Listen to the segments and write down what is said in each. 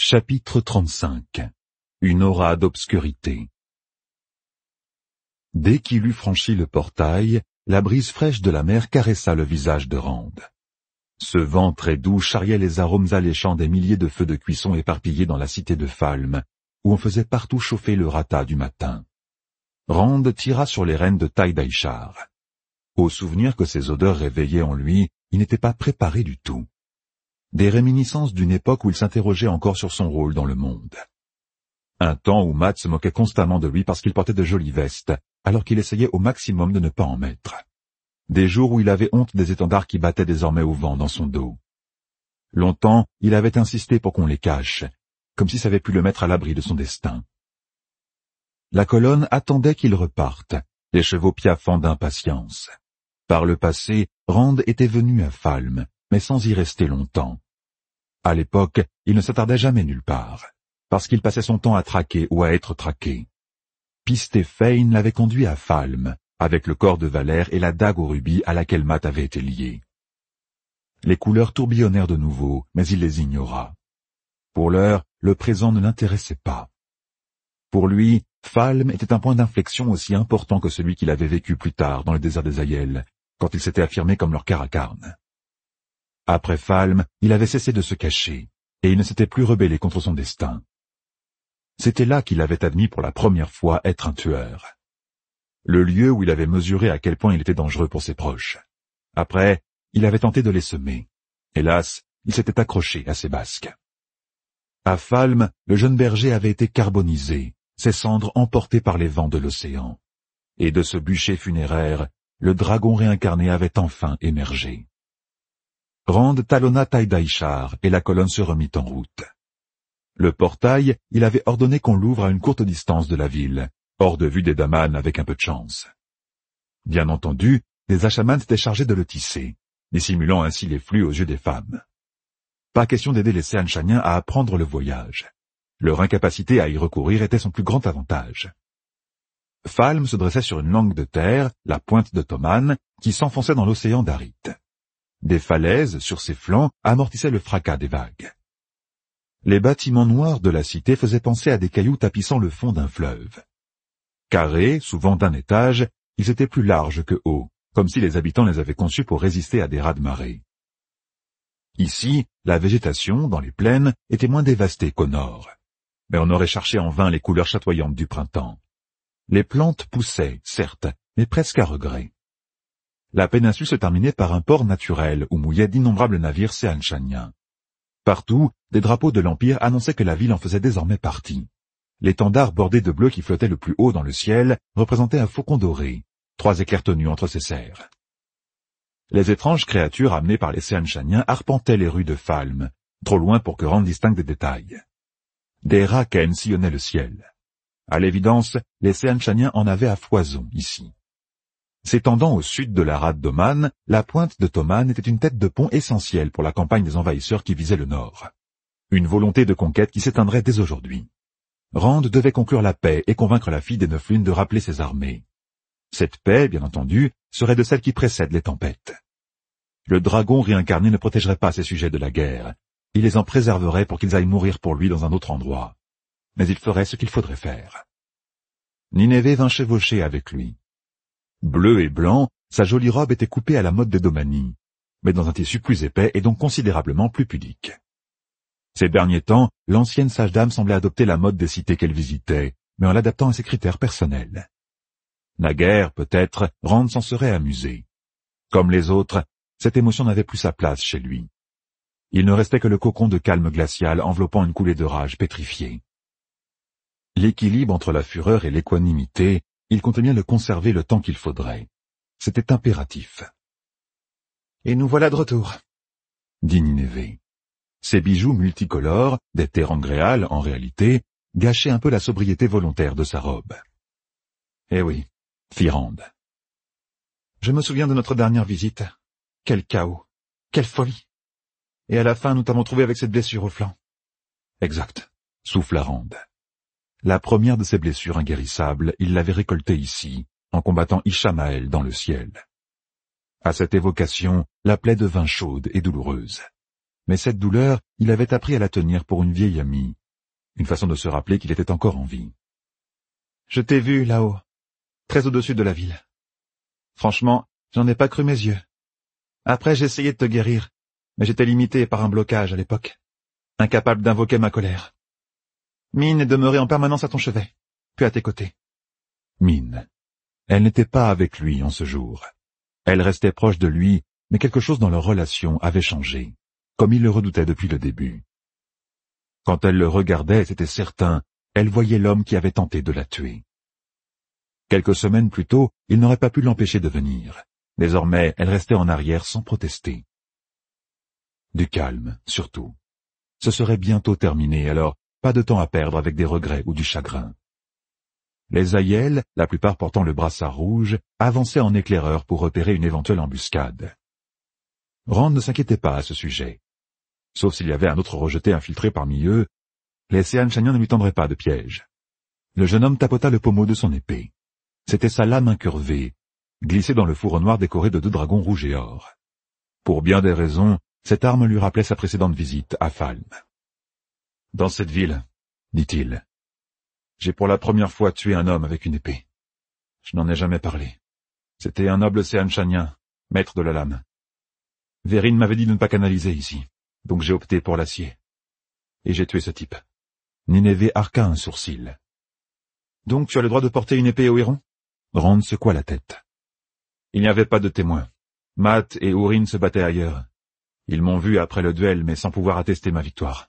Chapitre 35. Une aura d'obscurité. Dès qu'il eut franchi le portail, la brise fraîche de la mer caressa le visage de Rand. Ce vent très doux charriait les arômes alléchants des milliers de feux de cuisson éparpillés dans la cité de Falm, où on faisait partout chauffer le rata du matin. Rand tira sur les rênes de Taï Daishar. Au souvenir que ces odeurs réveillaient en lui, il n'était pas préparé du tout. Des réminiscences d'une époque où il s'interrogeait encore sur son rôle dans le monde. Un temps où Matt se moquait constamment de lui parce qu'il portait de jolies vestes, alors qu'il essayait au maximum de ne pas en mettre. Des jours où il avait honte des étendards qui battaient désormais au vent dans son dos. Longtemps, il avait insisté pour qu'on les cache, comme si ça avait pu le mettre à l'abri de son destin. La colonne attendait qu'il reparte, les chevaux piaffant d'impatience. Par le passé, Rand était venu à Falm, mais sans y rester longtemps. À l'époque, il ne s'attardait jamais nulle part, parce qu'il passait son temps à traquer ou à être traqué. Pistéphane l'avait conduit à Falm, avec le corps de Valère et la dague au rubis à laquelle Matt avait été lié. Les couleurs tourbillonnèrent de nouveau, mais il les ignora. Pour l'heure, le présent ne l'intéressait pas. Pour lui, Falm était un point d'inflexion aussi important que celui qu'il avait vécu plus tard dans le désert des Aïels, quand il s'était affirmé comme leur Karakarn. Après Falm, il avait cessé de se cacher, et il ne s'était plus rebellé contre son destin. C'était là qu'il avait admis pour la première fois être un tueur. Le lieu où il avait mesuré à quel point il était dangereux pour ses proches. Après, il avait tenté de les semer. Hélas, il s'était accroché à ses basques. À Falm, le jeune berger avait été carbonisé, ses cendres emportées par les vents de l'océan. Et de ce bûcher funéraire, le dragon réincarné avait enfin émergé. Rand talonna Taï Daishar et la colonne se remit en route. Le portail, il avait ordonné qu'on l'ouvre à une courte distance de la ville, hors de vue des Daman avec un peu de chance. Bien entendu, les Achamans étaient chargés de le tisser, dissimulant ainsi les flux aux yeux des femmes. Pas question d'aider les Seanchaniens à apprendre le voyage. Leur incapacité à y recourir était son plus grand avantage. Falm se dressait sur une langue de terre, la pointe de Toman, qui s'enfonçait dans l'océan d'Arit. Des falaises, sur ses flancs, amortissaient le fracas des vagues. Les bâtiments noirs de la cité faisaient penser à des cailloux tapissant le fond d'un fleuve. Carrés, souvent d'un étage, ils étaient plus larges que hauts, comme si les habitants les avaient conçus pour résister à des raz-de-marée. Ici, la végétation, dans les plaines, était moins dévastée qu'au nord. Mais on aurait cherché en vain les couleurs chatoyantes du printemps. Les plantes poussaient, certes, mais presque à regret. La péninsule se terminait par un port naturel où mouillaient d'innombrables navires séanchaniens. Partout, des drapeaux de l'Empire annonçaient que la ville en faisait désormais partie. L'étendard bordé de bleu qui flottait le plus haut dans le ciel représentait un faucon doré, 3 éclairs tenus entre ses serres. Les étranges créatures amenées par les séanchaniens arpentaient les rues de Falm, trop loin pour que Rand distingue des détails. Des raken sillonnaient le ciel. À l'évidence, les séanchaniens en avaient à foison ici. S'étendant au sud de la rade d'Oman, la pointe de Toman était une tête de pont essentielle pour la campagne des envahisseurs qui visait le nord. Une volonté de conquête qui s'éteindrait dès aujourd'hui. Rand devait conclure la paix et convaincre la fille des 9 lunes de rappeler ses armées. Cette paix, bien entendu, serait de celle qui précède les tempêtes. Le dragon réincarné ne protégerait pas ses sujets de la guerre. Il les en préserverait pour qu'ils aillent mourir pour lui dans un autre endroit. Mais il ferait ce qu'il faudrait faire. Nineveh vint chevaucher avec lui. Bleu et blanc, sa jolie robe était coupée à la mode des Domani, mais dans un tissu plus épais et donc considérablement plus pudique. Ces derniers temps, l'ancienne sage-dame semblait adopter la mode des cités qu'elle visitait, mais en l'adaptant à ses critères personnels. Naguère, peut-être, Rand s'en serait amusé. Comme les autres, cette émotion n'avait plus sa place chez lui. Il ne restait que le cocon de calme glacial enveloppant une coulée de rage pétrifiée. L'équilibre entre la fureur et l'équanimité, il comptait bien le conserver le temps qu'il faudrait. C'était impératif. « Et nous voilà de retour », dit Nineveh. Ses bijoux multicolores, des terangréales en réalité, gâchaient un peu la sobriété volontaire de sa robe. « Eh oui », fit Rand. « Je me souviens de notre dernière visite. Quel chaos, quelle folie. Et à la fin, nous t'avons trouvé avec cette blessure au flanc. »« Exact », souffla Rand. La première de ces blessures inguérissables, il l'avait récoltée ici, en combattant Ishamael dans le ciel. À cette évocation, la plaie devint chaude et douloureuse. Mais cette douleur, il avait appris à la tenir pour une vieille amie, une façon de se rappeler qu'il était encore en vie. Je t'ai vu là-haut, très au-dessus de la ville. Franchement, j'en ai pas cru mes yeux. Après, j'ai essayé de te guérir, mais j'étais limité par un blocage à l'époque, incapable d'invoquer ma colère. Mine est demeurée en permanence à ton chevet, puis à tes côtés. Mine. Elle n'était pas avec lui en ce jour. Elle restait proche de lui, mais quelque chose dans leur relation avait changé, comme il le redoutait depuis le début. Quand elle le regardait, c'était certain, elle voyait l'homme qui avait tenté de la tuer. Quelques semaines plus tôt, il n'aurait pas pu l'empêcher de venir. Désormais, elle restait en arrière sans protester. Du calme, surtout. Ce serait bientôt terminé, alors pas de temps à perdre avec des regrets ou du chagrin. Les aïels, la plupart portant le brassard rouge, avançaient en éclaireur pour repérer une éventuelle embuscade. Rand ne s'inquiétait pas à ce sujet. Sauf s'il y avait un autre rejeté infiltré parmi eux, les Seanchanniens ne lui tendraient pas de piège. Le jeune homme tapota le pommeau de son épée. C'était sa lame incurvée, glissée dans le fourreau noir décoré de 2 dragons rouges et or. Pour bien des raisons, cette arme lui rappelait sa précédente visite à Falm. « Dans cette ville, dit-il, j'ai pour la première fois tué un homme avec une épée. Je n'en ai jamais parlé. C'était un noble Seanchannien, maître de la lame. Vérine m'avait dit de ne pas canaliser ici, donc j'ai opté pour l'acier. Et j'ai tué ce type. » Nineveh arqua un sourcil. « Donc tu as le droit de porter une épée au héron ?» Rand secoua la tête. Il n'y avait pas de témoins. Matt et Ourine se battaient ailleurs. Ils m'ont vu après le duel, mais sans pouvoir attester ma victoire.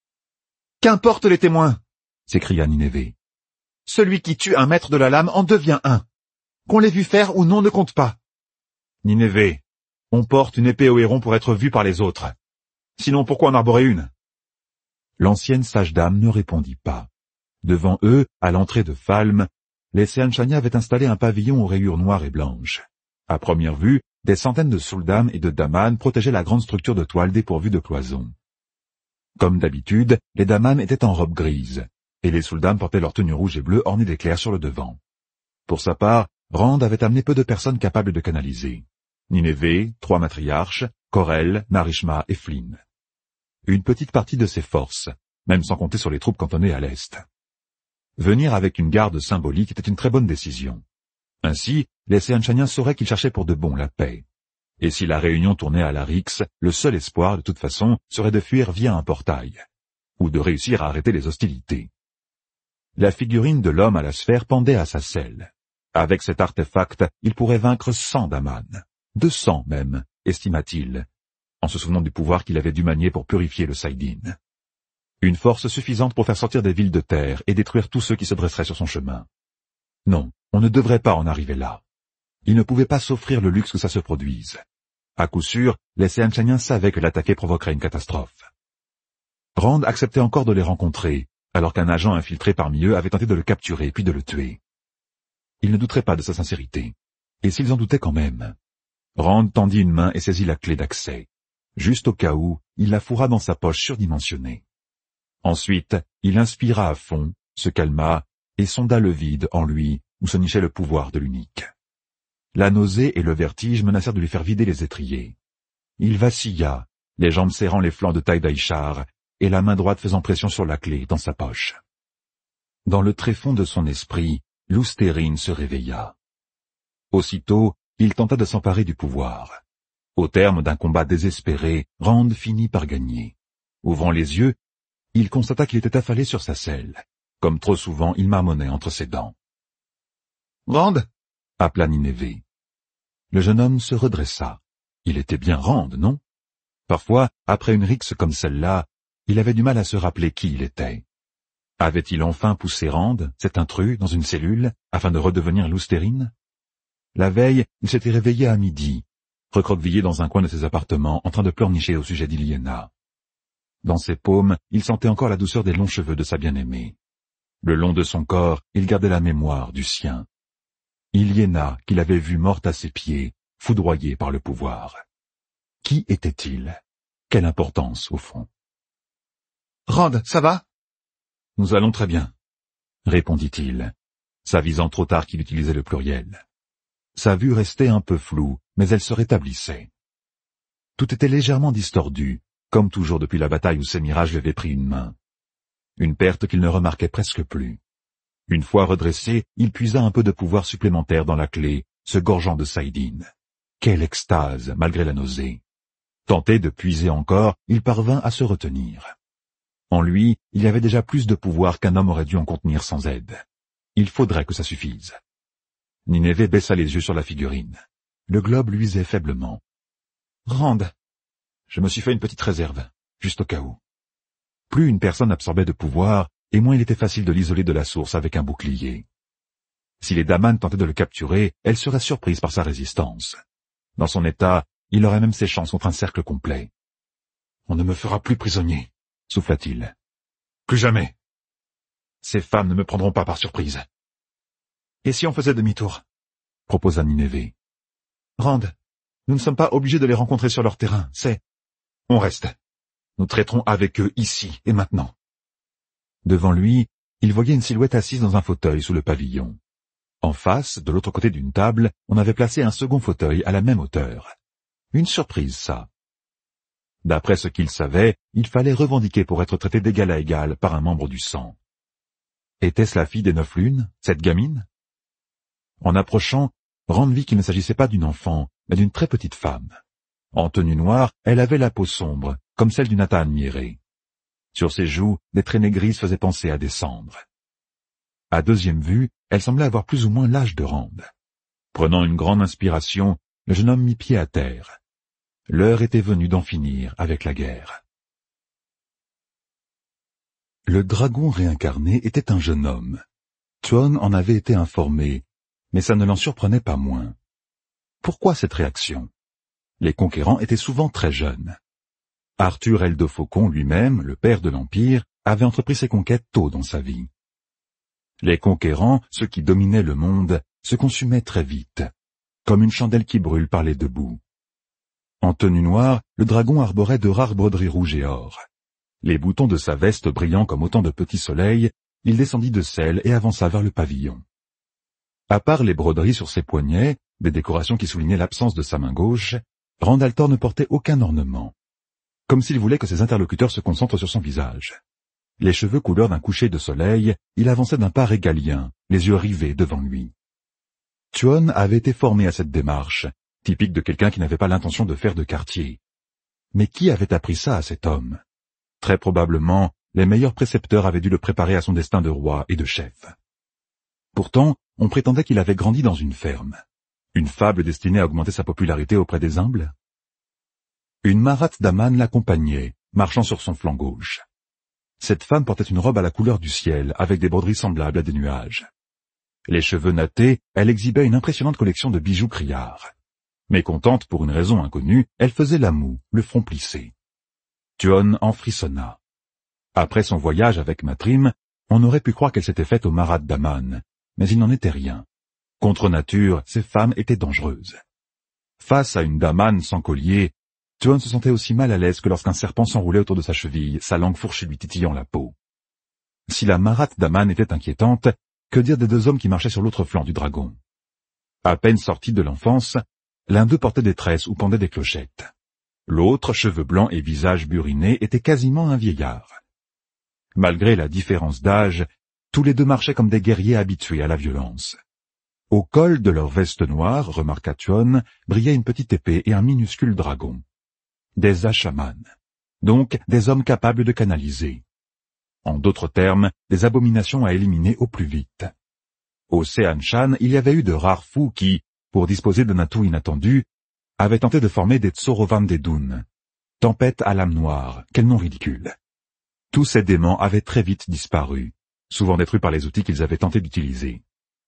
« Qu'importe les témoins !» s'écria Nineveh. « Celui qui tue un maître de la lame en devient un. Qu'on l'ait vu faire ou non ne compte pas. » Nineveh, on porte une épée au héron pour être vu par les autres. Sinon, pourquoi en arborer une? L'ancienne sage dame ne répondit pas. Devant eux, à l'entrée de Falm, les Seanchanniens avaient installé un pavillon aux rayures noires et blanches. À première vue, des centaines de Sul'dam et de Daman protégeaient la grande structure de toile dépourvue de cloisons. Comme d'habitude, les Daman étaient en robe grise, et les Sul'dam portaient leur tenue rouge et bleue ornée d'éclairs sur le devant. Pour sa part, Rand avait amené peu de personnes capables de canaliser. Nineveh, 3 matriarches, Corel, Narishma et Flynn. Une petite partie de ses forces, même sans compter sur les troupes cantonnées à l'est. Venir avec une garde symbolique était une très bonne décision. Ainsi, les Seanchanniens sauraient qu'ils cherchaient pour de bon la paix. Et si la réunion tournait à la rixe, le seul espoir, de toute façon, serait de fuir via un portail, ou de réussir à arrêter les hostilités. La figurine de l'homme à la sphère pendait à sa selle. Avec cet artefact, il pourrait vaincre 100 Daman. 200 même, estima-t-il, en se souvenant du pouvoir qu'il avait dû manier pour purifier le Saïdin. Une force suffisante pour faire sortir des villes de terre et détruire tous ceux qui se dresseraient sur son chemin. Non, on ne devrait pas en arriver là. Il ne pouvait pas s'offrir le luxe que ça se produise. À coup sûr, les Seanchanniens savaient que l'attaquer provoquerait une catastrophe. Rand acceptait encore de les rencontrer, alors qu'un agent infiltré parmi eux avait tenté de le capturer puis de le tuer. Il ne douterait pas de sa sincérité. Et s'ils en doutaient quand même? Rand tendit une main et saisit la clé d'accès. Juste au cas où, il la fourra dans sa poche surdimensionnée. Ensuite, il inspira à fond, se calma, et sonda le vide en lui, où se nichait le pouvoir de l'unique. La nausée et le vertige menacèrent de lui faire vider les étriers. Il vacilla, les jambes serrant les flancs de taille d'Aïchar, et la main droite faisant pression sur la clé dans sa poche. Dans le tréfonds de son esprit, Lousterine se réveilla. Aussitôt, il tenta de s'emparer du pouvoir. Au terme d'un combat désespéré, Rand finit par gagner. Ouvrant les yeux, il constata qu'il était affalé sur sa selle. Comme trop souvent, il marmonnait entre ses dents. « Rand !» appela Nineveh. Le jeune homme se redressa. Il était bien Rand, non? Parfois, après une rixe comme celle-là, il avait du mal à se rappeler qui il était. Avait-il enfin poussé Rand, cet intrus, dans une cellule, afin de redevenir Lousterine? La veille, il s'était réveillé à midi, recroquevillé dans un coin de ses appartements, en train de pleurnicher au sujet d'Iliena. Dans ses paumes, il sentait encore la douceur des longs cheveux de sa bien-aimée. Le long de son corps, il gardait la mémoire du sien. Iliena, qu'il avait vue morte à ses pieds, foudroyée par le pouvoir. Qui était-il? Quelle importance, au fond? « Rand, ça va ?»« Nous allons très bien, » répondit-il, s'avisant trop tard qu'il utilisait le pluriel. Sa vue restait un peu floue, mais elle se rétablissait. Tout était légèrement distordu, comme toujours depuis la bataille où ses mirages lui avaient pris une main. une perte qu'il ne remarquait presque plus. Une fois redressé, il puisa un peu de pouvoir supplémentaire dans la clé, se gorgeant de saïdine. Quelle extase, malgré la nausée. Tenté de puiser encore, il parvint à se retenir. En lui, il y avait déjà plus de pouvoir qu'un homme aurait dû en contenir sans aide. Il faudrait que ça suffise. Nineveh baissa les yeux sur la figurine. Le globe luisait faiblement. « Rand, je me suis fait une petite réserve, juste au cas où. » Plus une personne absorbait de pouvoir, et moins il était facile de l'isoler de la source avec un bouclier. Si les Daman tentaient de le capturer, elle serait surprise par sa résistance. Dans son état, il aurait même ses chances contre un cercle complet. « On ne me fera plus prisonnier, » souffla-t-il. « Plus jamais. Ces femmes ne me prendront pas par surprise. »« Et si on faisait demi-tour » proposa Nineveh. « Rand, nous ne sommes pas obligés de les rencontrer sur leur terrain, c'est... »« On reste. Nous traiterons avec eux ici et maintenant. » Devant lui, il voyait une silhouette assise dans un fauteuil sous le pavillon. En face, de l'autre côté d'une table, on avait placé un second fauteuil à la même hauteur. Une surprise, ça. D'après ce qu'il savait, il fallait revendiquer pour être traité d'égal à égal par un membre du sang. Était-ce la fille des 9 lunes, cette gamine? En approchant, Rand vit qu'il ne s'agissait pas d'une enfant, mais d'une très petite femme. En tenue noire, elle avait la peau sombre, comme celle d'une Ata admirée. Sur ses joues, des traînées grises faisaient penser à des cendres. À deuxième vue, elle semblait avoir plus ou moins l'âge de Rand. Prenant une grande inspiration, le jeune homme mit pied à terre. L'heure était venue d'en finir avec la guerre. Le dragon réincarné était un jeune homme. Tuon en avait été informé, mais ça ne l'en surprenait pas moins. Pourquoi cette réaction? Les conquérants étaient souvent très jeunes. Arthur Eldofaucon lui-même, le père de l'Empire, avait entrepris ses conquêtes tôt dans sa vie. Les conquérants, ceux qui dominaient le monde, se consumaient très vite, comme une chandelle qui brûle par les deux bouts. En tenue noire, le dragon arborait de rares broderies rouges et or. Les boutons de sa veste brillant comme autant de petits soleils, il descendit de selle et avança vers le pavillon. À part les broderies sur ses poignets, des décorations qui soulignaient l'absence de sa main gauche, Rand al'Thor ne portait aucun ornement, comme s'il voulait que ses interlocuteurs se concentrent sur son visage. Les cheveux couleur d'un coucher de soleil, il avançait d'un pas régalien, les yeux rivés devant lui. Tuon avait été formé à cette démarche, typique de quelqu'un qui n'avait pas l'intention de faire de quartier. Mais qui avait appris ça à cet homme? Très probablement, les meilleurs précepteurs avaient dû le préparer à son destin de roi et de chef. Pourtant, on prétendait qu'il avait grandi dans une ferme. Une fable destinée à augmenter sa popularité auprès des humbles? Une Marat Daman l'accompagnait, marchant sur son flanc gauche. Cette femme portait une robe à la couleur du ciel, avec des broderies semblables à des nuages. Les cheveux nattés, elle exhibait une impressionnante collection de bijoux criards. Mécontente pour une raison inconnue, elle faisait la moue, le front plissé. Tuon en frissonna. Après son voyage avec Matrim, on aurait pu croire qu'elle s'était faite au Marat Daman, mais il n'en était rien. Contre nature, ces femmes étaient dangereuses. Face à une Daman sans collier, Tuon se sentait aussi mal à l'aise que lorsqu'un serpent s'enroulait autour de sa cheville, sa langue fourchue lui titillant la peau. Si la Marat Daman était inquiétante, que dire des 2 hommes qui marchaient sur l'autre flanc du dragon? À peine sortis de l'enfance, l'un d'eux portait des tresses ou pendait des clochettes. L'autre, cheveux blancs et visage buriné, était quasiment un vieillard. Malgré la différence d'âge, tous les 2 marchaient comme des guerriers habitués à la violence. Au col de leur veste noire, remarqua Tuon, brillait une petite épée et un minuscule dragon. Des Ashaman, donc des hommes capables de canaliser. En d'autres termes, des abominations à éliminer au plus vite. Au Seanchan, il y avait eu de rares fous qui, pour disposer d'un atout inattendu, avaient tenté de former des Tsorovan Dedun, tempête à l'âme noire, quel nom ridicule. Tous ces démons avaient très vite disparu, souvent détruits par les outils qu'ils avaient tenté d'utiliser.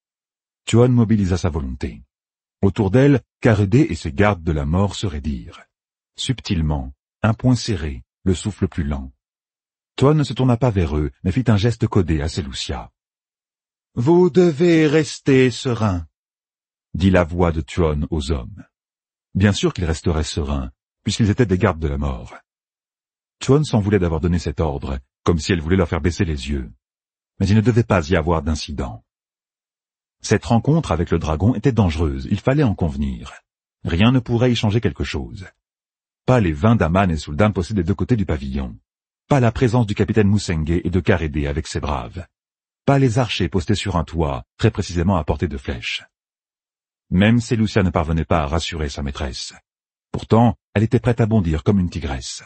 Tuon mobilisa sa volonté. Autour d'elle, Karedé et ses gardes de la mort se raidirent. Subtilement, un poing serré, le souffle plus lent. Tuon ne se tourna pas vers eux, mais fit un geste codé à Seleucia. « Vous devez rester serein », dit la voix de Tuon aux hommes. Bien sûr qu'ils resteraient sereins, puisqu'ils étaient des gardes de la mort. Tuon s'en voulait d'avoir donné cet ordre, comme si elle voulait leur faire baisser les yeux. Mais il ne devait pas y avoir d'incident. Cette rencontre avec le dragon était dangereuse, il fallait en convenir. Rien ne pourrait y changer quelque chose. Pas les 20 Daman et Suldam possédés des 2 côtés du pavillon. pas la présence du capitaine Moussenge et de Karédé avec ses braves, pas les archers postés sur un toit, très précisément à portée de flèche. Même Seleucia ne parvenait pas à rassurer sa maîtresse. Pourtant, elle était prête à bondir comme une tigresse.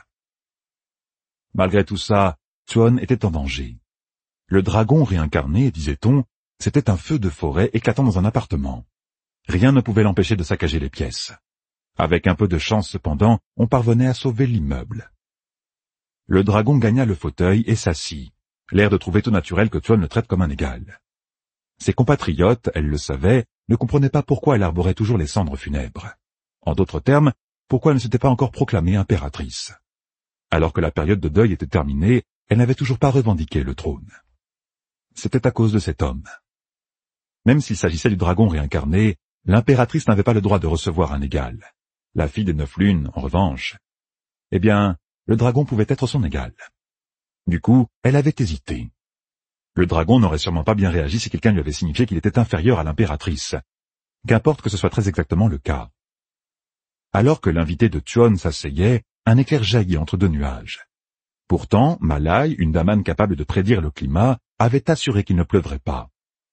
Malgré tout ça, Tuon était en danger. Le dragon réincarné, disait-on, c'était un feu de forêt éclatant dans un appartement. Rien ne pouvait l'empêcher de saccager les pièces. Avec un peu de chance cependant, on parvenait à sauver l'immeuble. Le dragon gagna le fauteuil et s'assit, l'air de trouver tout naturel que Tuon le traite comme un égal. Ses compatriotes, elle le savait, ne comprenaient pas pourquoi elle arborait toujours les cendres funèbres. En d'autres termes, pourquoi elle ne s'était pas encore proclamée impératrice. Alors que la période de deuil était terminée, elle n'avait toujours pas revendiqué le trône. C'était à cause de cet homme. Même s'il s'agissait du dragon réincarné, l'impératrice n'avait pas le droit de recevoir un égal. La fille des 9 lunes, en revanche, eh bien, le dragon pouvait être son égal. Du coup, elle avait hésité. Le dragon n'aurait sûrement pas bien réagi si quelqu'un lui avait signifié qu'il était inférieur à l'impératrice. Qu'importe que ce soit très exactement le cas. Alors que l'invité de Tuon s'asseyait, un éclair jaillit entre 2 nuages. Pourtant, Malai, une damane capable de prédire le climat, avait assuré qu'il ne pleuvrait pas.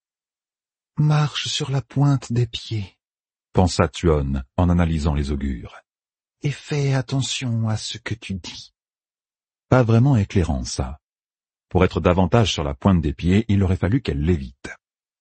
« Marche sur la pointe des pieds, » pensa Tuon en analysant les augures. « et fais attention à ce que tu dis. » Pas vraiment éclairant, ça. Pour être davantage sur la pointe des pieds, il aurait fallu qu'elle l'évite.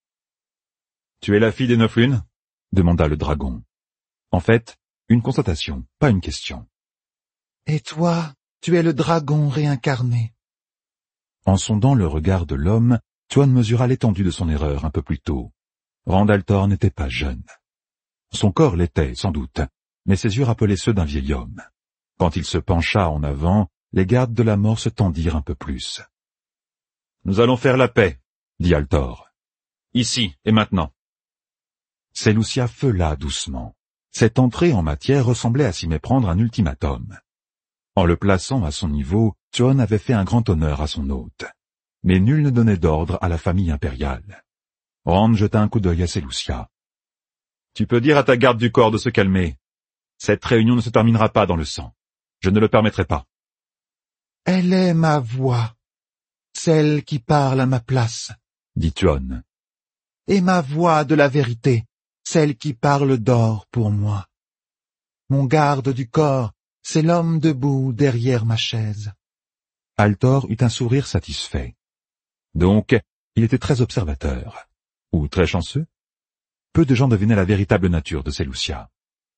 « Tu es la fille des 9 lunes » demanda le dragon. En fait, une constatation, pas une question. « Et toi, tu es le dragon réincarné. » En sondant le regard de l'homme, Tuon mesura l'étendue de son erreur un peu plus tôt. Randaltor n'était pas jeune. Son corps l'était, sans doute, mais ses yeux rappelaient ceux d'un vieil homme. Quand il se pencha en avant, les gardes de la mort se tendirent un peu plus. « Nous allons faire la paix, » dit Altor. « Ici et maintenant. » Seleucia feula doucement. Cette entrée en matière ressemblait à s'y méprendre un ultimatum. En le plaçant à son niveau, Tuon avait fait un grand honneur à son hôte. Mais nul ne donnait d'ordre à la famille impériale. Rand jeta un coup d'œil à Seleucia. « Tu peux dire à ta garde du corps de se calmer. Cette réunion ne se terminera pas dans le sang. Je ne le permettrai pas. » « Elle est ma voix, celle qui parle à ma place, » dit Tuon. « et ma voix de la vérité, celle qui parle d'or pour moi. Mon garde du corps, c'est l'homme debout derrière ma chaise. » Altor eut un sourire satisfait. Donc, il était très observateur. Ou très chanceux. Peu de gens devinaient la véritable nature de Seleucia.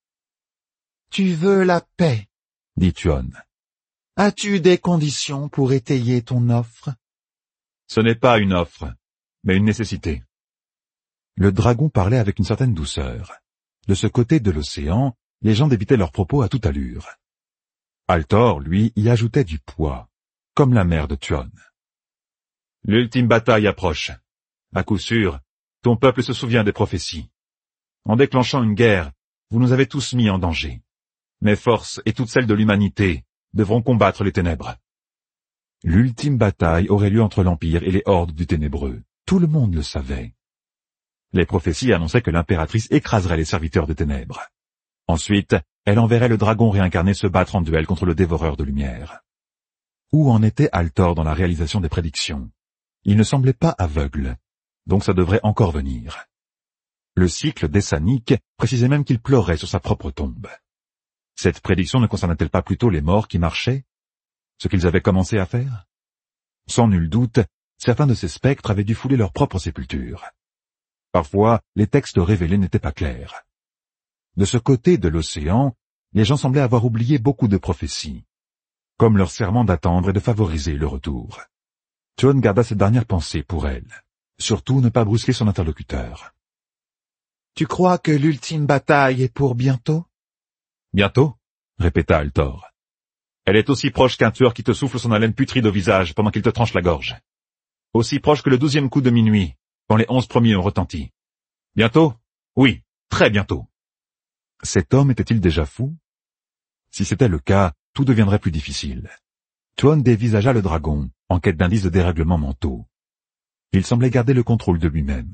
« Tu veux la paix, » dit Tuon. « As-tu des conditions pour étayer ton offre ?» Ce n'est pas une offre, mais une nécessité. Le dragon parlait avec une certaine douceur. De ce côté de l'océan, les gens débitaient leurs propos à toute allure. Altor, lui, y ajoutait du poids, comme la mère de Tuon. L'ultime bataille approche. À coup sûr, ton peuple se souvient des prophéties. En déclenchant une guerre, vous nous avez tous mis en danger. Mes forces et toutes celles de l'humanité devront combattre les ténèbres. L'ultime bataille aurait lieu entre l'Empire et les hordes du Ténébreux. Tout le monde le savait. Les prophéties annonçaient que l'impératrice écraserait les serviteurs des ténèbres. Ensuite, elle enverrait le dragon réincarné se battre en duel contre le dévoreur de lumière. Où en était Altor dans la réalisation des prédictions? Il ne semblait pas aveugle, donc ça devrait encore venir. Le cycle d'Essanique précisait même qu'il pleurait sur sa propre tombe. Cette prédiction ne concernait-elle pas plutôt les morts qui marchaient? Ce qu'ils avaient commencé à faire? Sans nul doute, certains de ces spectres avaient dû fouler leur propre sépulture. Parfois, les textes révélés n'étaient pas clairs. De ce côté de l'océan, les gens semblaient avoir oublié beaucoup de prophéties, comme leur serment d'attendre et de favoriser le retour. Tuon garda cette dernière pensée pour elle, surtout ne pas brusquer son interlocuteur. « Tu crois que l'ultime bataille est pour bientôt ?» « Bientôt ?» répéta Altor. « Elle est aussi proche qu'un tueur qui te souffle son haleine putride au visage pendant qu'il te tranche la gorge. Aussi proche que le 12e coup de minuit, quand les 11 premiers ont retenti. Bientôt? Oui, très bientôt. » Cet homme était-il déjà fou? Si c'était le cas, tout deviendrait plus difficile. Tuon dévisagea le dragon, en quête d'indices de dérèglements mentaux. Il semblait garder le contrôle de lui-même.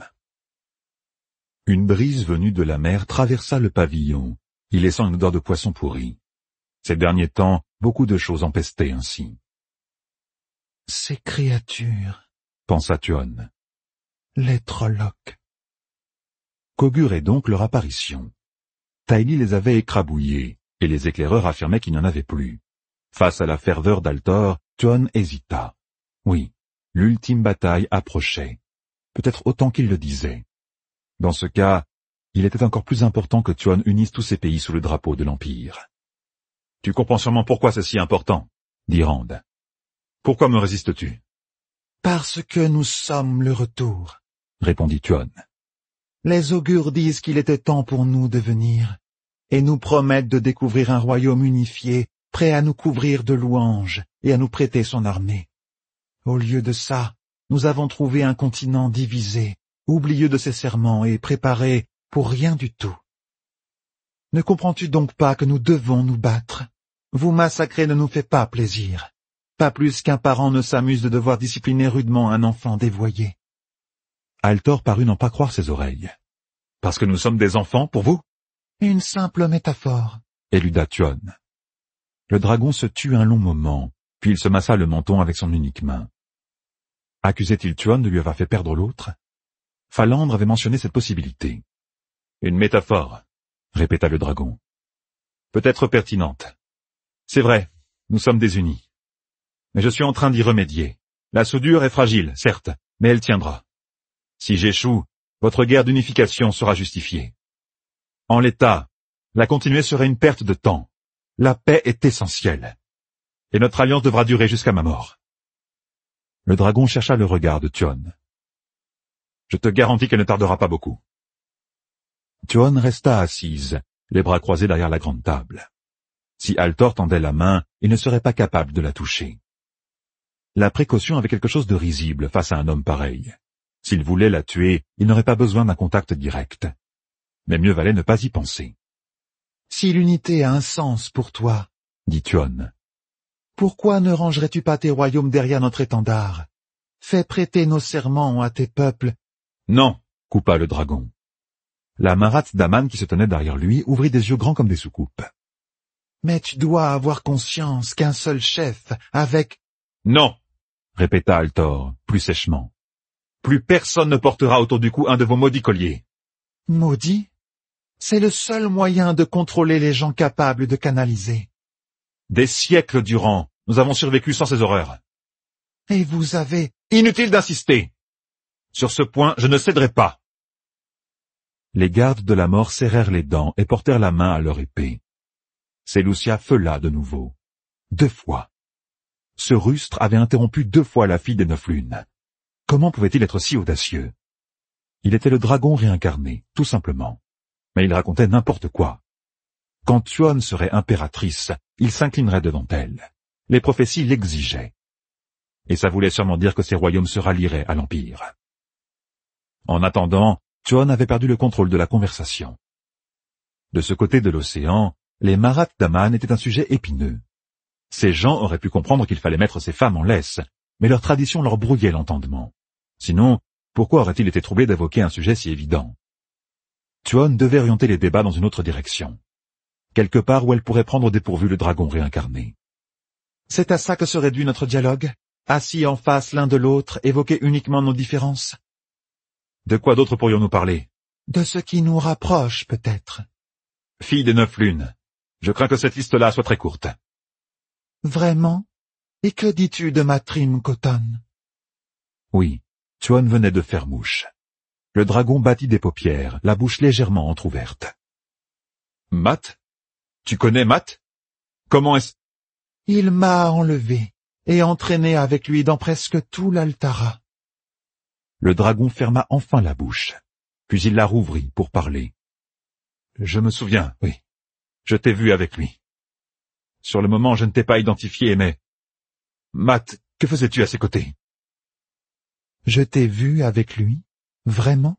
Une brise venue de la mer traversa le pavillon, y laissant une odeur de poisson pourri. Ces derniers temps, beaucoup de choses empestaient ainsi. Ces créatures, pensa Tuon. les Trollocs. Qu'augurait donc leur apparition? Taili les avait écrabouillés, et les éclaireurs affirmaient qu'il n'y en avait plus. Face à la ferveur d'Altor, Tuon hésita. Oui, l'ultime bataille approchait. Peut-être autant qu'il le disait. Dans ce cas, il était encore plus important que Tuon unisse tous ces pays sous le drapeau de l'Empire. « Tu comprends sûrement pourquoi c'est si important, » dit Rand. « Pourquoi me résistes-tu » ? « Parce que nous sommes le retour, » répondit Tuon. « Les augures disent qu'il était temps pour nous de venir, et nous promettent de découvrir un royaume unifié, prêt à nous couvrir de louanges et à nous prêter son armée. Au lieu de ça, nous avons trouvé un continent divisé, oublieux de ses serments et préparé pour rien du tout. Ne comprends-tu donc pas que nous devons nous battre? Vous massacrer ne nous fait pas plaisir, pas plus qu'un parent ne s'amuse de devoir discipliner rudement un enfant dévoyé. » Altor parut n'en pas croire ses oreilles. « Parce que nous sommes des enfants, pour vous ?» Une simple métaphore, éluda Tuon. Le dragon se tut un long moment, puis il se massa le menton avec son unique main. Accusait-il Tuon de lui avoir fait perdre l'autre? Falandre avait mentionné cette possibilité. « Une métaphore, » répéta le dragon. « Peut-être pertinente. C'est vrai, nous sommes désunis. Mais je suis en train d'y remédier. La soudure est fragile, certes, mais elle tiendra. Si j'échoue, votre guerre d'unification sera justifiée. En l'état, la continuer serait une perte de temps. La paix est essentielle. Et notre alliance devra durer jusqu'à ma mort. » Le dragon chercha le regard de Tuon. « Je te garantis qu'elle ne tardera pas beaucoup. » Tuon resta assise, les bras croisés derrière la grande table. Si Altor tendait la main, il ne serait pas capable de la toucher. La précaution avait quelque chose de risible face à un homme pareil. S'il voulait la tuer, il n'aurait pas besoin d'un contact direct. Mais mieux valait ne pas y penser. « Si l'unité a un sens pour toi, » dit Tuon, « pourquoi ne rangerais-tu pas tes royaumes derrière notre étendard? Fais prêter nos serments à tes peuples. » « Non, » coupa le dragon. La Marat d'Aman qui se tenait derrière lui ouvrit des yeux grands comme des soucoupes. « Mais tu dois avoir conscience qu'un seul chef, avec... » « Non » répéta Altor, plus sèchement. « Plus personne ne portera autour du cou un de vos maudits colliers. »« Maudit? C'est le seul moyen de contrôler les gens capables de canaliser. » « Des siècles durant, nous avons survécu sans ces horreurs. »« Et vous avez... » « Inutile d'insister. Sur ce point, je ne céderai pas. » Les gardes de la mort serrèrent les dents et portèrent la main à leur épée. Seleucia feula de nouveau. 2 fois. Ce rustre avait interrompu 2 fois la fille des 9 lunes. Comment pouvait-il être si audacieux? Il était le dragon réincarné, tout simplement. Mais il racontait n'importe quoi. Quand Tuon serait impératrice, il s'inclinerait devant elle. Les prophéties l'exigeaient. Et ça voulait sûrement dire que ces royaumes se rallieraient à l'Empire. En attendant, Tuon avait perdu le contrôle de la conversation. De ce côté de l'océan, les Marats d'Aman étaient un sujet épineux. Ces gens auraient pu comprendre qu'il fallait mettre ces femmes en laisse, mais leur tradition leur brouillait l'entendement. Sinon, pourquoi aurait-il été troublé d'évoquer un sujet si évident? Tuon devait orienter les débats dans une autre direction. Quelque part où elle pourrait prendre au dépourvu le dragon réincarné. C'est à ça que se réduit notre dialogue? Assis en face l'un de l'autre, évoquer uniquement nos différences? De quoi d'autre pourrions-nous parler? De ce qui nous rapproche, peut-être. Fille des 9 lunes, je crains que cette liste-là soit très courte. Vraiment? Et que dis-tu de Matrim Koton? Oui, Tuon venait de faire mouche. Le dragon battit des paupières, la bouche légèrement entr'ouverte. Matt? Tu connais Matt? Comment est-ce? Il m'a enlevé et entraîné avec lui dans presque tout l'Altara. Le dragon ferma enfin la bouche, puis il la rouvrit pour parler. Je me souviens, oui. Je t'ai vu avec lui. Sur le moment, je ne t'ai pas identifié, mais... Matt, que faisais-tu à ses côtés? Je t'ai vu avec lui? Vraiment?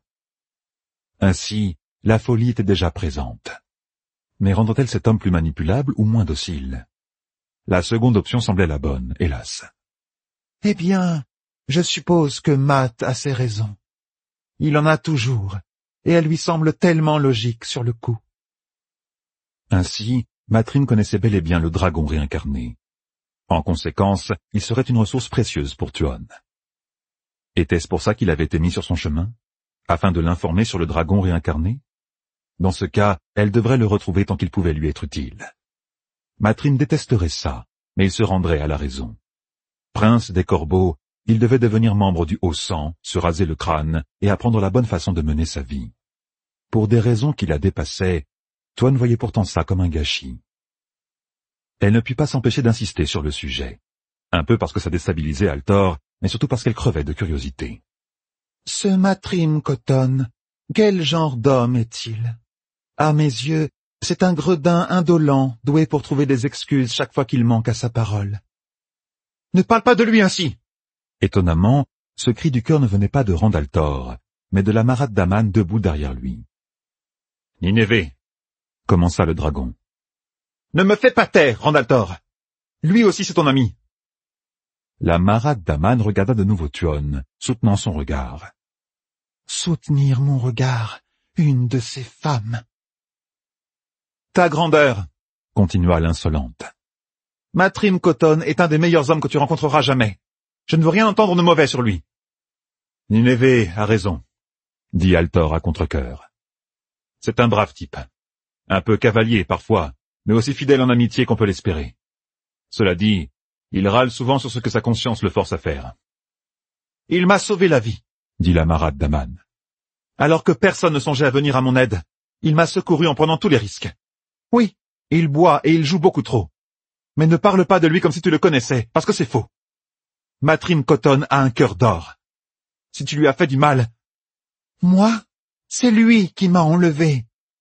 Ainsi, la folie était déjà présente. Mais rendrait-elle cet homme plus manipulable ou moins docile? La seconde option semblait la bonne, hélas. Eh bien, je suppose que Matt a ses raisons. Il en a toujours, et elles lui semblent tellement logiques sur le coup. Ainsi, Matrine connaissait bel et bien le dragon réincarné. En conséquence, il serait une ressource précieuse pour Tuon. Était-ce pour ça qu'il avait été mis sur son chemin? Afin de l'informer sur le dragon réincarné? Dans ce cas, elle devrait le retrouver tant qu'il pouvait lui être utile. Matrim détesterait ça, mais il se rendrait à la raison. Prince des corbeaux, il devait devenir membre du haut sang, se raser le crâne et apprendre la bonne façon de mener sa vie. Pour des raisons qui la dépassaient, Tuon voyait pourtant ça comme un gâchis. Elle ne put pas s'empêcher d'insister sur le sujet. Un peu parce que ça déstabilisait Altor, mais surtout parce qu'elle crevait de curiosité. Ce Matrim Koton, quel genre d'homme est-il? À mes yeux, c'est un gredin indolent, doué pour trouver des excuses chaque fois qu'il manque à sa parole. Ne parle pas de lui ainsi! Étonnamment, ce cri du cœur ne venait pas de Randaltor, mais de la marade d'Aman debout derrière lui. « Ninévé !» commença le dragon. « Ne me fais pas taire, Randaltor! Lui aussi c'est ton ami! » La marade d'Aman regarda de nouveau Tuon, soutenant son regard. « Soutenir mon regard, une de ces femmes! »« Ta grandeur !» continua l'insolente. « Matrim Koton est un des meilleurs hommes que tu rencontreras jamais. Je ne veux rien entendre de mauvais sur lui. »« Ninévé a raison, » dit Altor à contre-cœur. « C'est un brave type. Un peu cavalier parfois, mais aussi fidèle en amitié qu'on peut l'espérer. Cela dit, il râle souvent sur ce que sa conscience le force à faire. »« Il m'a sauvé la vie, » dit la marade d'Aman. « Alors que personne ne songeait à venir à mon aide, il m'a secouru en prenant tous les risques. Oui, il boit et il joue beaucoup trop. Mais ne parle pas de lui comme si tu le connaissais, parce que c'est faux. Matrim Koton a un cœur d'or. Si tu lui as fait du mal... Moi, c'est lui qui m'a enlevé. »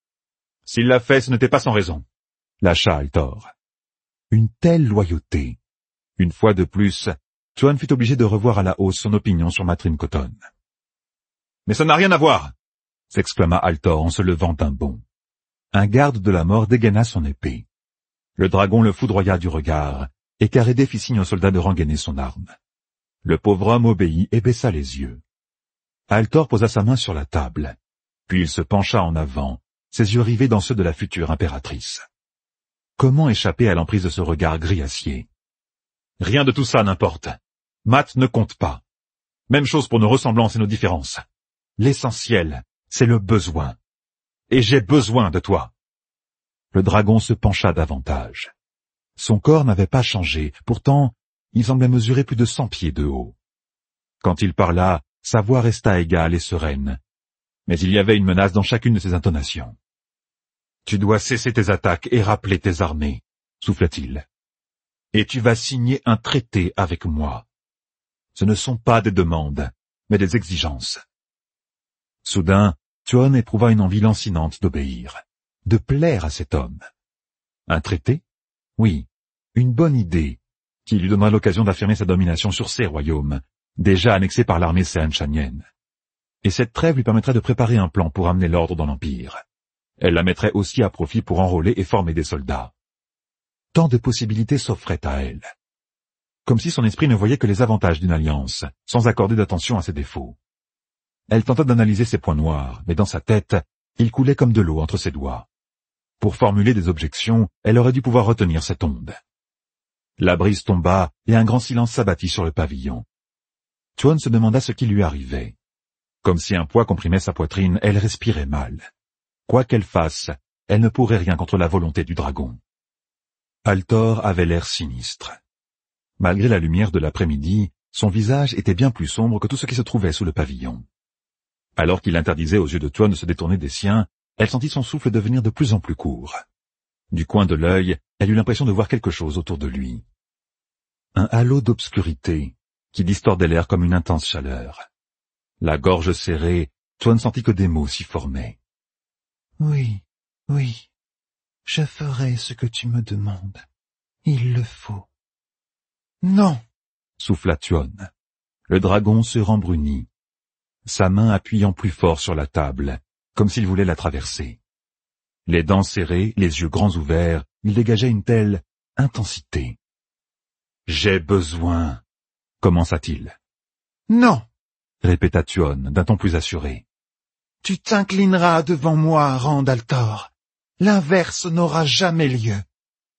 « S'il l'a fait, ce n'était pas sans raison, » lâcha Altor. Une telle loyauté. Une fois de plus, Tuon fut obligé de revoir à la hausse son opinion sur Matrim Koton. « Mais ça n'a rien à voir !» s'exclama Altor en se levant d'un bond. Un garde de la mort dégaina son épée. Le dragon le foudroya du regard, et Karédé fit signe au soldat de rengainer son arme. Le pauvre homme obéit et baissa les yeux. Altor posa sa main sur la table, puis il se pencha en avant, ses yeux rivés dans ceux de la future impératrice. Comment échapper à l'emprise de ce regard gris acier? Rien de tout ça n'importe. Matt ne compte pas. Même chose pour nos ressemblances et nos différences. L'essentiel, c'est le besoin. Et j'ai besoin de toi. Le dragon se pencha davantage. Son corps n'avait pas changé, pourtant, il semblait mesurer plus de 100 pieds de haut. Quand il parla, sa voix resta égale et sereine. Mais il y avait une menace dans chacune de ses intonations. « Tu dois cesser tes attaques et rappeler tes armées, » souffla-t-il. « Et tu vas signer un traité avec moi. Ce ne sont pas des demandes, mais des exigences. » Soudain, Tuon éprouva une envie lancinante d'obéir, de plaire à cet homme. Un traité? Oui, une bonne idée, qui lui donnera l'occasion d'affirmer sa domination sur ces royaumes, déjà annexés par l'armée séanchanienne. Et cette trêve lui permettrait de préparer un plan pour amener l'ordre dans l'Empire. Elle la mettrait aussi à profit pour enrôler et former des soldats. Tant de possibilités s'offraient à elle. Comme si son esprit ne voyait que les avantages d'une alliance, sans accorder d'attention à ses défauts. Elle tenta d'analyser ses points noirs, mais dans sa tête, il coulait comme de l'eau entre ses doigts. Pour formuler des objections, elle aurait dû pouvoir retenir cette onde. La brise tomba et un grand silence s'abattit sur le pavillon. Tuon se demanda ce qui lui arrivait. Comme si un poids comprimait sa poitrine, elle respirait mal. Quoi qu'elle fasse, elle ne pourrait rien contre la volonté du dragon. Altor avait l'air sinistre. Malgré la lumière de l'après-midi, son visage était bien plus sombre que tout ce qui se trouvait sous le pavillon. Alors qu'il interdisait aux yeux de Tuon de se détourner des siens, elle sentit son souffle devenir de plus en plus court. Du coin de l'œil, elle eut l'impression de voir quelque chose autour de lui. Un halo d'obscurité, qui distordait l'air comme une intense chaleur. La gorge serrée, Tuon sentit que des mots s'y formaient. « Oui, oui, je ferai ce que tu me demandes. Il le faut. »« Non !» souffla Tuon. Le dragon se rembrunit, sa main appuyant plus fort sur la table, comme s'il voulait la traverser. Les dents serrées, les yeux grands ouverts, il dégageait une telle intensité. « J'ai besoin !» commença-t-il. « Non !» répéta Tuon d'un ton plus assuré. « Tu t'inclineras devant moi, Randaltor. L'inverse n'aura jamais lieu. »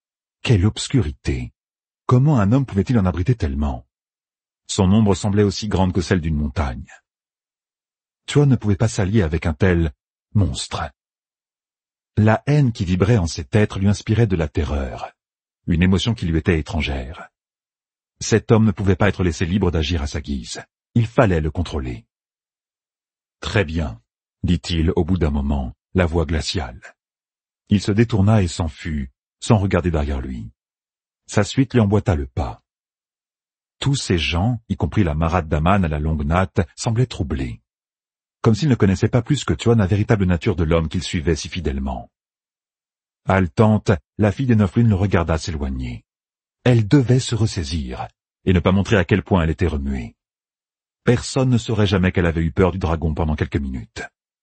Quelle obscurité! Comment un homme pouvait-il en abriter tellement? Son ombre semblait aussi grande que celle d'une montagne. Tuon ne pouvait pas s'allier avec un tel monstre. La haine qui vibrait en cet être lui inspirait de la terreur, une émotion qui lui était étrangère. Cet homme ne pouvait pas être laissé libre d'agir à sa guise. Il fallait le contrôler. Très bien, dit-il au bout d'un moment, la voix glaciale. Il se détourna et s'en fut, sans regarder derrière lui. Sa suite lui emboîta le pas. Tous ces gens, y compris la marade d'Aman à la longue natte, semblaient troublés. Comme s'ils ne connaissaient pas plus que Tuon la véritable nature de l'homme qu'ils suivaient si fidèlement. Haletante, la fille des 9 lunes le regarda s'éloigner. Elle devait se ressaisir, et ne pas montrer à quel point elle était remuée. Personne ne saurait jamais qu'elle avait eu peur du dragon pendant quelques minutes.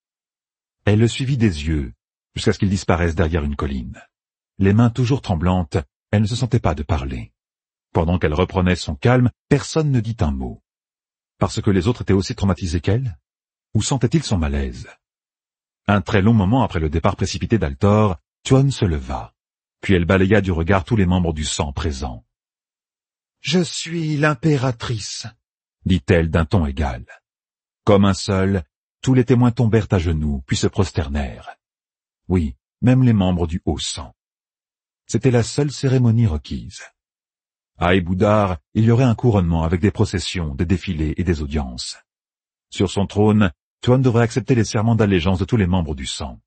Elle le suivit des yeux, jusqu'à ce qu'il disparaisse derrière une colline. Les mains toujours tremblantes, elle ne se sentait pas de parler. Pendant qu'elle reprenait son calme, personne ne dit un mot. Parce que les autres étaient aussi traumatisés qu'elle? Ou sentait-il son malaise? Un très long moment après le départ précipité d'Altor, Tuon se leva. Puis elle balaya du regard tous les membres du sang présents. « Je suis l'impératrice, » dit-elle d'un ton égal. Comme un seul, tous les témoins tombèrent à genoux, puis se prosternèrent. Oui, même les membres du haut sang. C'était la seule cérémonie requise. À Eboudar, il y aurait un couronnement avec des processions, des défilés et des audiences. Sur son trône, Tuon devrait accepter les serments d'allégeance de tous les membres du sang.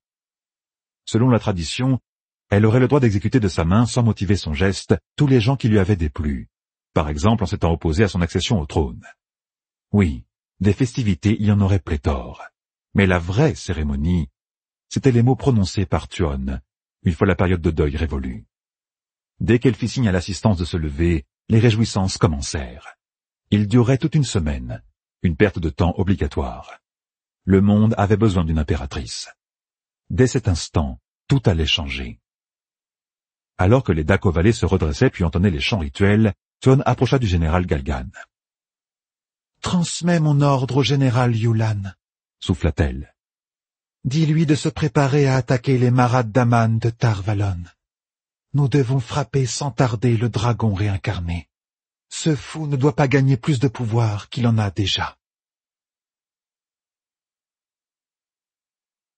Selon la tradition, elle aurait le droit d'exécuter de sa main, sans motiver son geste, tous les gens qui lui avaient déplu, par exemple en s'étant opposé à son accession au trône. Oui, des festivités il y en aurait pléthore. Mais la vraie cérémonie, c'étaient les mots prononcés par Tuon, une fois la période de deuil révolue. Dès qu'elle fit signe à l'assistance de se lever, les réjouissances commencèrent. Ils dureraient toute une semaine, une perte de temps obligatoire. Le monde avait besoin d'une impératrice. Dès cet instant, tout allait changer. Alors que les Dakovalés se redressaient puis entonnaient les chants rituels, Tuon approcha du général Galgan. « Transmets mon ordre au général Yulan, » souffla-t-elle. « Dis-lui de se préparer à attaquer les marades d'Aman de Tar Valon. Nous devons frapper sans tarder le dragon réincarné. Ce fou ne doit pas gagner plus de pouvoir qu'il en a déjà. »